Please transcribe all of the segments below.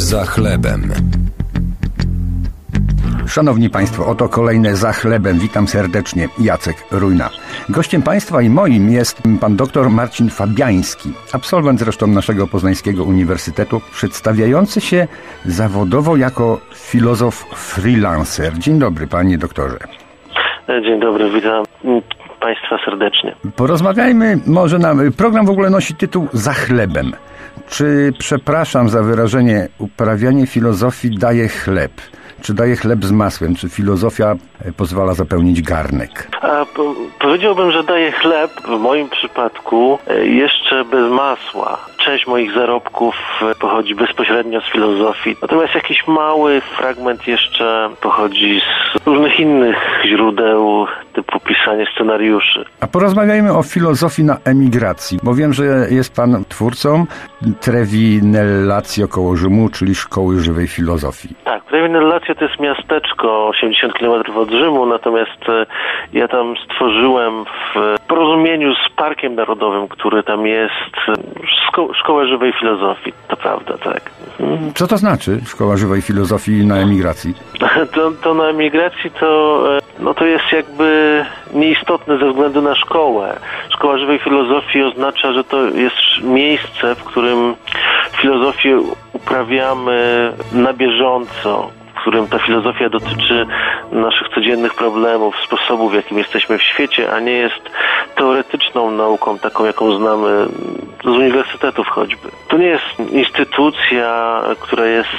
Za chlebem. Szanowni Państwo, oto kolejne Za chlebem. Witam serdecznie, Jacek Rujna. Gościem Państwa i moim jest pan dr Marcin Fabiański, absolwent zresztą naszego Poznańskiego Uniwersytetu, przedstawiający się zawodowo jako filozof freelancer. Dzień dobry, panie doktorze. Dzień dobry, witam Państwa serdecznie. Porozmawiajmy może program w ogóle nosi tytuł Za chlebem. Czy, przepraszam za wyrażenie, uprawianie filozofii daje chleb? Czy daje chleb z masłem? Czy filozofia pozwala zapełnić garnek? Powiedziałbym, że daje chleb w moim przypadku jeszcze bez masła. Część moich zarobków pochodzi bezpośrednio z filozofii. Natomiast jakiś mały fragment jeszcze pochodzi z różnych innych źródeł, typu pisanie scenariuszy. A porozmawiajmy o filozofii na emigracji, bo wiem, że jest pan twórcą Trevi nel Lazio koło Rzymu, czyli Szkoły Żywej Filozofii. Tak, Trevi nel Lazio to jest miasteczko 80 km od Rzymu, natomiast ja tam stworzyłem w porozumieniu z Parkiem Narodowym, który tam jest, Szkołę Żywej Filozofii, to prawda, tak. Co to znaczy Szkoła Żywej Filozofii na emigracji? To na emigracji to jest jakby nieistotne ze względu na szkołę. Szkoła Żywej Filozofii oznacza, że to jest miejsce, w którym filozofię uprawiamy na bieżąco, w którym ta filozofia dotyczy naszych codziennych problemów, sposobów, w jakim jesteśmy w świecie, a nie jest teoretyczną nauką, taką jaką znamy z uniwersytetów choćby. To nie jest instytucja, która jest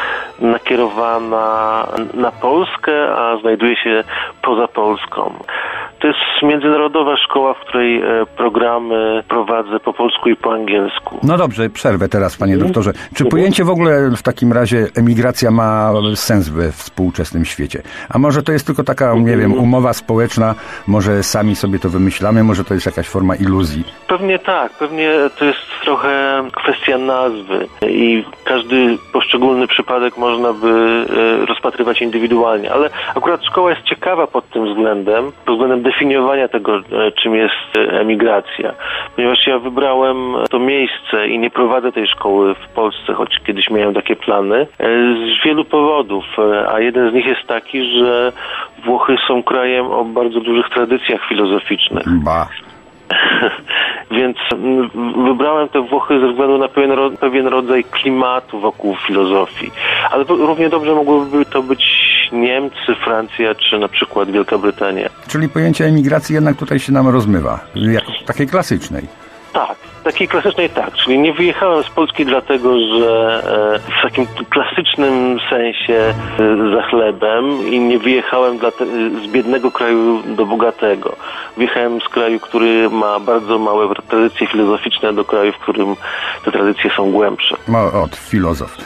nakierowana na Polskę, a znajduje się poza Polską. To jest międzynarodowa szkoła, w której programy prowadzę po polsku i po angielsku. No dobrze, przerwę teraz, panie doktorze. Czy pojęcie w ogóle w takim razie emigracja ma sens we współczesnym świecie? A może to jest tylko taka, nie wiem, umowa społeczna, może sami sobie to wymyślamy, może to jest jakaś forma iluzji? Pewnie tak, pewnie to jest trochę kwestia nazwy i każdy poszczególny przypadek można by rozpatrywać indywidualnie, ale akurat szkoła jest ciekawa pod tym względem, pod względem definiowania tego, czym jest emigracja. Ponieważ ja wybrałem to miejsce i nie prowadzę tej szkoły w Polsce, choć kiedyś miałem takie plany, z wielu powodów, a jeden z nich jest taki, że Włochy są krajem o bardzo dużych tradycjach filozoficznych. Ba. Więc wybrałem te Włochy ze względu na pewien rodzaj klimatu wokół filozofii. Ale równie dobrze mogłyby to być Niemcy, Francja czy na przykład Wielka Brytania. Czyli pojęcie emigracji jednak tutaj się nam rozmywa, jak takiej klasycznej. Tak, takiej klasycznej tak. Czyli nie wyjechałem z Polski dlatego, że w takim klasycznym sensie za chlebem i nie wyjechałem z biednego kraju do bogatego. Wyjechałem z kraju, który ma bardzo małe tradycje filozoficzne do kraju, w którym te tradycje są głębsze. Filozof.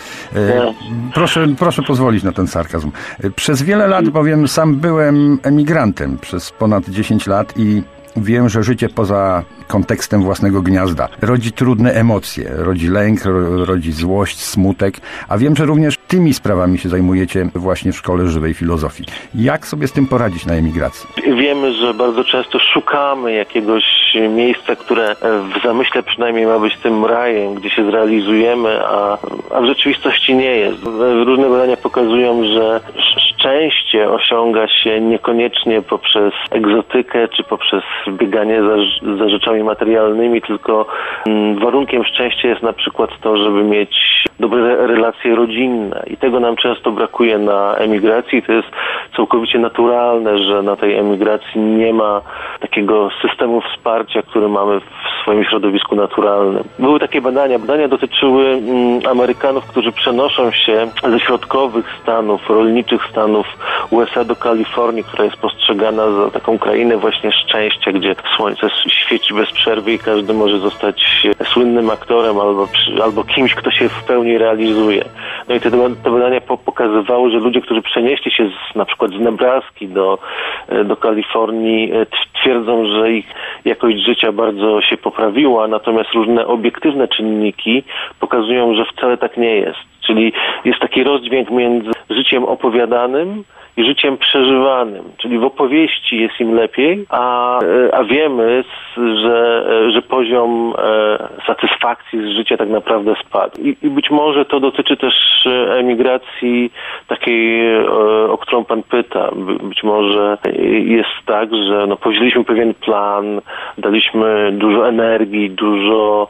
Proszę pozwolić na ten sarkazm. Przez wiele lat bowiem sam byłem emigrantem przez ponad 10 lat i wiem, że życie poza kontekstem własnego gniazda rodzi trudne emocje, rodzi lęk, rodzi złość, smutek, a wiem, że również tymi sprawami się zajmujecie właśnie w Szkole Żywej Filozofii. Jak sobie z tym poradzić na emigracji? Wiemy, że bardzo często szukamy jakiegoś miejsca, które w zamyśle przynajmniej ma być tym rajem, gdzie się zrealizujemy, a w rzeczywistości nie jest. Różne badania pokazują, że szczęście osiąga się niekoniecznie poprzez egzotykę czy poprzez bieganie za rzeczami materialnymi, tylko warunkiem szczęścia jest na przykład to, żeby mieć dobre relacje rodzinne i tego nam często brakuje na emigracji. To jest całkowicie naturalne, że na tej emigracji nie ma takiego systemu wsparcia, który mamy w swoim środowisku naturalnym. Były takie badania dotyczyły Amerykanów, którzy przenoszą się ze środkowych stanów, rolniczych stanów USA do Kalifornii, która jest postrzegana za taką krainę właśnie szczęścia, gdzie słońce świeci bez przerwy i każdy może zostać słynnym aktorem albo kimś, kto się w pełni realizuje. No i te badania pokazywały, że ludzie, którzy przenieśli się na przykład z Nebraski do Kalifornii, twierdzą, że ich jakość życia bardzo się poprawiła, natomiast różne obiektywne czynniki pokazują, że wcale tak nie jest. Czyli jest taki rozdźwięk między życiem opowiadanym i życiem przeżywanym, czyli w opowieści jest im lepiej, a wiemy, że poziom satysfakcji z życia tak naprawdę spadł. I być może to dotyczy też emigracji takiej, o którą pan pyta. Być może jest tak, że powzięliśmy pewien plan, daliśmy dużo energii, dużo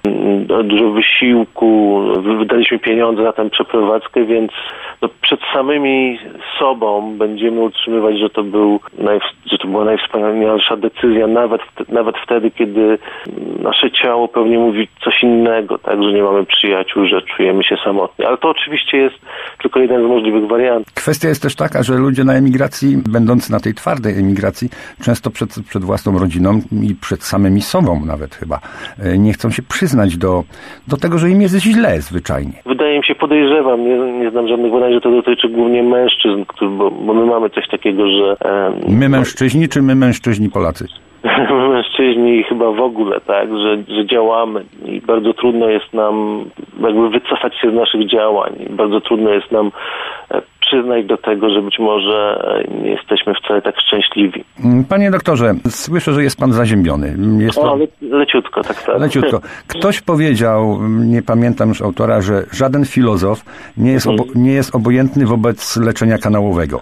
wysiłku, wydaliśmy pieniądze na tę przeprowadzkę, więc przed samymi sobą będziemy utrzymywać, że to była najwspanialsza decyzja, nawet wtedy, kiedy nasze ciało pewnie mówi coś innego, tak, że nie mamy przyjaciół, że czujemy się samotni. Ale to oczywiście jest tylko jeden z możliwych wariantów. Kwestia jest też taka, że ludzie na emigracji, będący na tej twardej emigracji, często przed własną rodziną i przed samymi sobą nawet chyba, nie chcą się przyznać do tego, że im jest źle zwyczajnie. Wydaje mi się, podejrzewam, nie znam żadnych badań, że to dotyczy głównie mężczyzn, bo my mamy coś takiego, że... My mężczyźni, czy my mężczyźni Polacy? My mężczyźni chyba w ogóle, tak, że działamy i bardzo trudno jest nam jakby wycofać się z naszych działań. Bardzo trudno jest nam przyznać do tego, że być może nie jesteśmy wcale tak szczęśliwi. Panie doktorze, słyszę, że jest pan zaziębiony. Leciutko, tak. Leciutko. Ktoś powiedział, nie pamiętam już autora, że żaden filozof nie jest obojętny wobec leczenia kanałowego.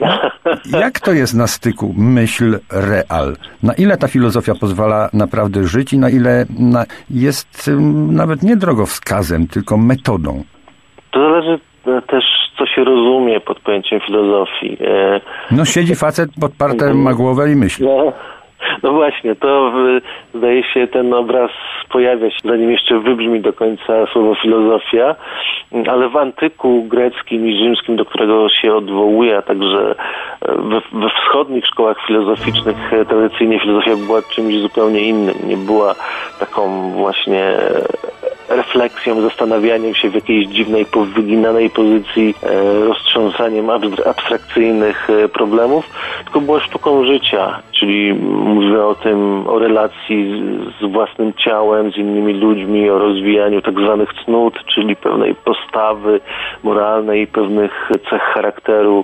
Jak to jest na styku myśl-real? Na ile ta filozofia pozwala naprawdę żyć i na ile jest nawet nie drogowskazem, tylko metodą? To zależy też, co się rozumie pod pojęciem filozofii. Siedzi facet, podparte ma głowę i myśli. No właśnie, to zdaje się ten obraz pojawia się, zanim jeszcze wybrzmi do końca słowo filozofia, ale w antyku greckim i rzymskim, do którego się odwołuje, a także we wschodnich szkołach filozoficznych tradycyjnie filozofia była czymś zupełnie innym. Nie była taką właśnie refleksją, zastanawianiem się w jakiejś dziwnej, powyginanej pozycji, roztrząsaniem abstrakcyjnych problemów, tylko była sztuką życia, czyli mówimy o relacji z własnym ciałem, z innymi ludźmi, o rozwijaniu tak zwanych cnót, czyli pewnej postawy moralnej i pewnych cech charakteru.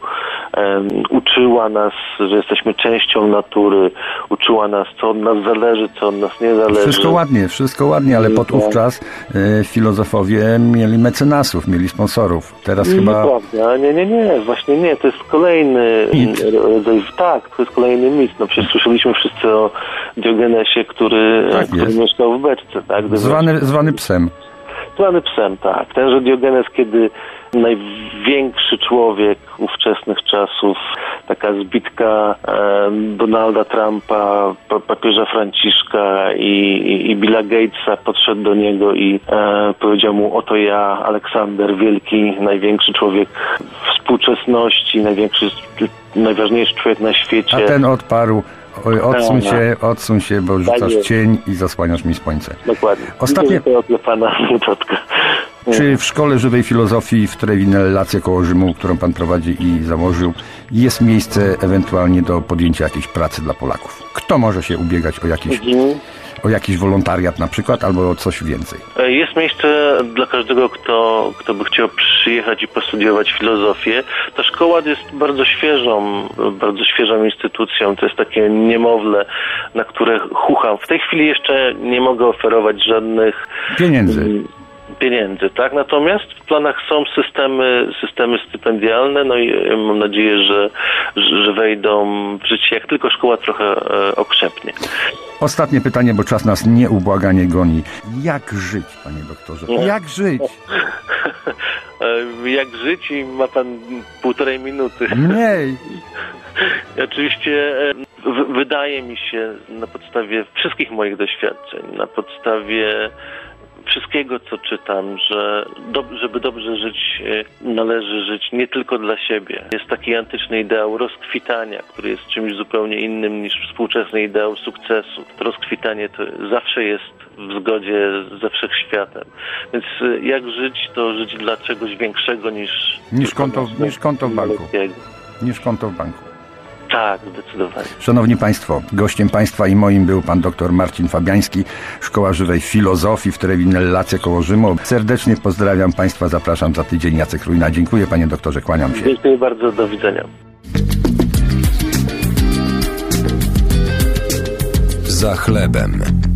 Uczyła nas, że jesteśmy częścią natury, uczyła nas, co od nas zależy, co od nas nie zależy. Wszystko ładnie, ale ówczas filozofowie mieli mecenasów, mieli sponsorów. Teraz chyba... Nieprawda. Nie, właśnie nie. To jest kolejny rodzaj... Tak, to jest kolejny mit. Przecież słyszeliśmy wszyscy o Diogenesie, który mieszkał w beczce. Tak? Zwany psem. Zwany psem, tak. Tenże Diogenes, kiedy największy człowiek ówczesnych czasów, taka zbitka Donalda Trumpa, papieża Franciszka i Billa Gatesa podszedł do niego i powiedział mu: oto ja, Aleksander Wielki, największy człowiek współczesności, najważniejszy człowiek na świecie. A ten odparł: odsuń się, bo rzucasz cień i zasłaniasz mi słońce. Dokładnie. Ostatnie... Czy w Szkole Żywej Filozofii w Trevinellacie koło Rzymu, którą pan prowadzi i założył, jest miejsce ewentualnie do podjęcia jakiejś pracy dla Polaków? Kto może się ubiegać o jakiś wolontariat na przykład, albo o coś więcej? Jest miejsce dla każdego, kto by chciał przyjechać i postudiować filozofię. Ta szkoła jest bardzo świeżą instytucją. To jest takie niemowlę, na które chucham. W tej chwili jeszcze nie mogę oferować żadnych pieniędzy, tak? Natomiast w planach są systemy stypendialne, i mam nadzieję, że wejdą w życie, jak tylko szkoła trochę okrzepnie. Ostatnie pytanie, bo czas nas nieubłaganie goni. Jak żyć, panie doktorze? Jak żyć? Jak żyć i ma pan 1,5 minuty. Mniej. Oczywiście wydaje mi się, na podstawie wszystkich moich doświadczeń, na podstawie wszystkiego, co czytam, że żeby dobrze żyć, należy żyć nie tylko dla siebie. Jest taki antyczny ideał rozkwitania, który jest czymś zupełnie innym niż współczesny ideał sukcesu. To rozkwitanie to zawsze jest w zgodzie ze wszechświatem. Więc jak żyć, to żyć dla czegoś większego niż konto w banku. Niż konto w banku. Tak, zdecydowanie. Szanowni Państwo, gościem Państwa i moim był pan dr Marcin Fabiański, Szkoła Żywej Filozofii w Trevinellacie koło Rzymu. Serdecznie pozdrawiam Państwa, zapraszam za tydzień. Jacek Rujna. Dziękuję, panie doktorze, kłaniam się. Dziękuję bardzo, do widzenia. za chlebem.